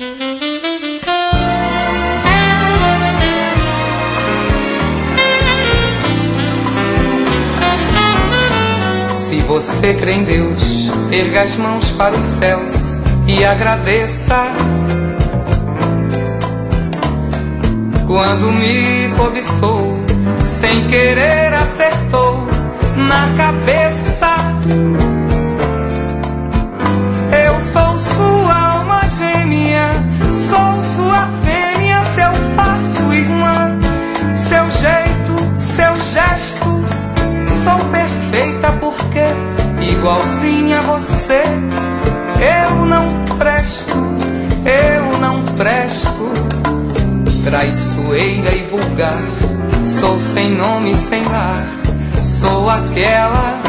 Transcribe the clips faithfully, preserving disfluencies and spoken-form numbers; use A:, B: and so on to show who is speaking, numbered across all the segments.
A: Se você crê em Deus, erga as mãos para os céus e agradeça. Quando me cobiçou, sem querer acertou na cabeça. Eu sou sua alma gêmea, sou sua fêmea, seu par, sua irmã, seu jeito, seu gesto. Sou perfeita porque, igualzinha a você, eu não presto, eu não presto. Traiçoeira e vulgar, sou sem nome, sem lar, sou aquela.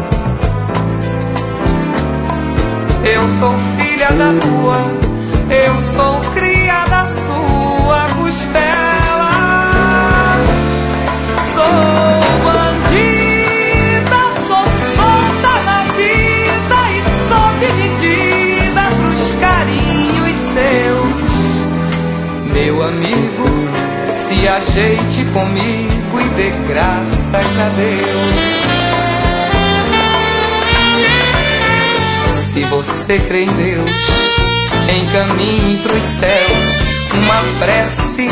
A: Eu sou filha da rua, eu sou cria da sua costela. Sou bandida, sou solta na vida e sob medida pros carinhos seus. Meu amigo, se ajeite comigo e dê graças a Deus. Se você crê em Deus, encaminhe pros céus uma prece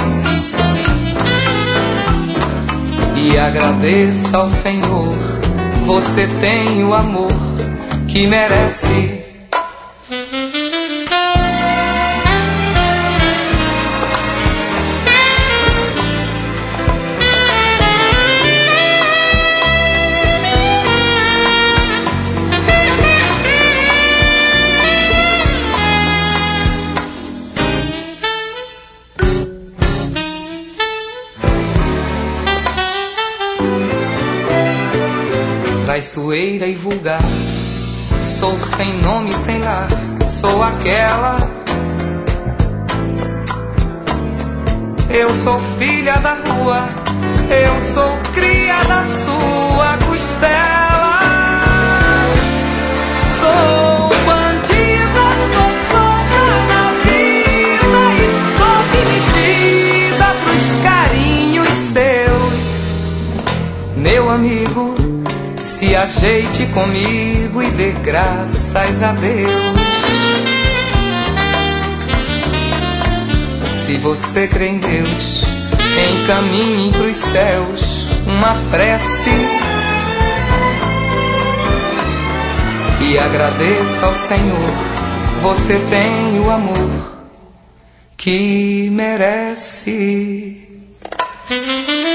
A: e agradeça ao Senhor. Você tem o amor que merece. Traiçoeira e vulgar, sou sem nome, sem lar, sou aquela. Eu sou filha da rua, eu sou cria da sua costela. Sou bandida, sou solta na vida e sob medida pros carinhos seus. Meu amigo, se ajeite comigo e dê graças a Deus. Se você crê em Deus, encaminhe pros céus uma prece e agradeça ao Senhor. Você tem o amor que merece.